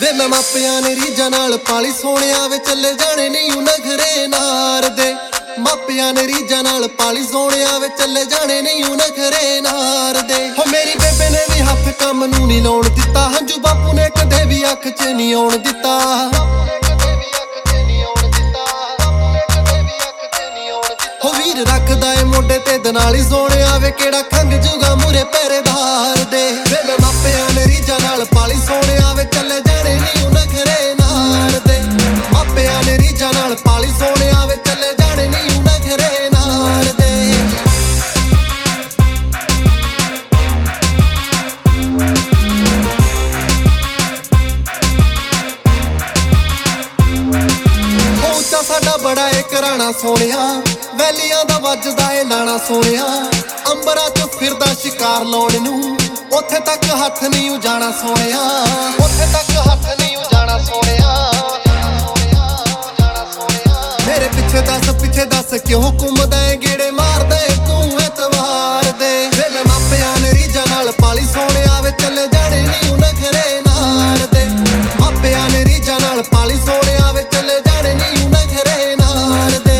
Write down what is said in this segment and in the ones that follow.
ਵੇ ਮੈਂ ਮਾਪਿਆਂ ਨੇ ਰੀਝਾਂ ਨਾਲ ਪਾਲੀ ਸੋਹਣਿਆ ਵੇ ਚੱਲੇ ਜਾਣੇ ਨਹੀਂ ਉਹ ਨਖਰੇ ਨਾਰ ਦੇ। ਮਾਪਿਆਂ ਨੇ ਰੀਝਾਂ ਨਾਲ ਪਾਲੀ ਸੋਹਣਿਆ ਵੇ ਚੱਲੇ ਜਾਣੇ ਨਹੀਂ ਉਹ ਨਖਰੇ ਨਾਰ ਦੇ। ਹੋ ਮੇਰੀ ਬੇਬੇ ਨੇ ਵੀ ਹੱਥ ਕੰਮ ਨੂੰ ਨਹੀਂ ਲਾਉਣ ਦਿੱਤਾ, ਹੰਝੂ ਬਾਪੂ ਨੇ ਕਦੇ ਵੀ ਅੱਖ 'ਚ ਨਹੀਂ ਆਉਣ ਦਿੱਤਾ। ਹੋ ਵੀਰ ਰੱਖਦਾ ਏ ਮੋਢੇ ਤੇ ਦਨਾਲੀ ਸੋਹਣਿਆ ਵੇ ਕਿਹੜਾ ਖੰਗ ਜੂਗਾ ਮੂਰੇ ਪਹਿਰੇਦਾਰ ਦੇ। ਵੇ ਮੈਂ ਮਾਪਿਆਂ ਨੇ ਰੀਝਾਂ ਨਾਲ ਪਾਲੀ ਸੋਹਣਿਆ ਵੇ ਚੱਲੇ ਜਾਣੇ ਨਹੀਂ ਉਹ ਨਖਰੇ ਨਾਰ ਦੇ। ਮਾਪਿਆਂ ਨੇ ਰੀਝਾਂ ਨਾਲ ਪਾਲੀ ਸੋਹਣਿਆ ਵੇ ਚੱਲੇ ਜਾਣੇ ਨਹੀਂ ਉਹ ਨਖਰੇ ਨਾਰ ਦੇ। ਉੱਚਾ ਸਾਡਾ ਬੜਾ ਏ ਘਰਾਣਾ ਸੋਹਣਿਆ, ਵੈਲੀਆਂ ਦਾ ਵੱਜਦਾ ਏ ਲਾਣਾ ਸੋਹਣਿਆ। ਅੰਬਰਾਂ 'ਚ ਫਿਰਦਾ ਸ਼ਿਕਾਰ ਲਾਉਣ ਨੂੰ, ਉੱਥੇ ਤੱਕ ਹੱਥ ਨਹੀਂ ਉਜਾਣਾ ਸੋਹਣਿਆ। ਉੱਥੇ ਤੱਕ ਹੱਥ ਨਹੀਂ ਉਜਾਣਾ ਸੋਹਣਿਆ। ਮੇਰੇ ਪਿੱਛੇ ਦੱਸ ਕਿਉਂ ਘੁੰਮਦਾ ਏ, ਗੇੜੇ ਮਾਰਦਾ ਏ ਤੂੰ ਐਤਵਾਰ ਦੇ। ਵੇ ਮੈਂ ਮਾਪਿਆਂ ਨੇ ਰੀਝਾਂ ਨਾਲ ਪਾਲੀ ਸੋਹਣਿਆ ਵੇ ਚੱਲੇ ਜਾਣੇ ਨਹੀਂ ਉਹ ਨਖਰੇ ਨਾਰ ਦੇ। ਮਾਪਿਆਂ ਨੇ ਰੀਝਾਂ ਨਾਲ ਪਾਲੀ ਸੋਹਣਿਆ ਵੇ ਚੱਲੇ ਜਾਣੇ ਨਹੀਂ ਉਹ ਨਖਰੇ ਨਾਰ ਦੇ।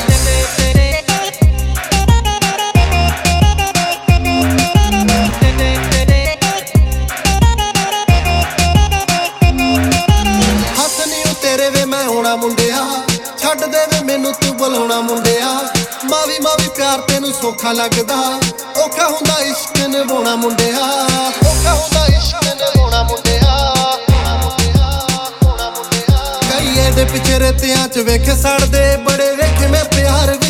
ਹੱਥ ਨਹੀਂ ਉਹ ਤੇਰੇ ਵੇ ਮੈਂ ਹੋਣਾ ਮੁੰਡਿਆ, ਛੱਡ ਦੇ ਵੇ ਮੈਨੂੰ ਤੂੰ ਬੁਲਾਉਣਾ ਮੁੰਡਿਆ। ਮਾਵੀ ਪਿਆਰ ਤੈਨੂੰ ਸੌਖਾ ਲੱਗਦਾ, ਔਖਾ ਹੁੰਦਾ ਇਸ਼ਕ ਨਿਭਾਉਣਾ ਮੁੰਡਿਆ। ਔਖਾ ਹੁੰਦਾ ਇਸ਼ਕ ਨਿਭਾਉਣਾ ਮੁੰਡਿਆ। ਕਈ ਇਹਦੇ ਪਿੱਛੇ ਰੇਤਿਆਂ 'ਚ ਵੇਖੇ ਸੜਦੇ, ਬੜੇ ਵੇਖੇ ਮੈਂ ਪਿਆਰ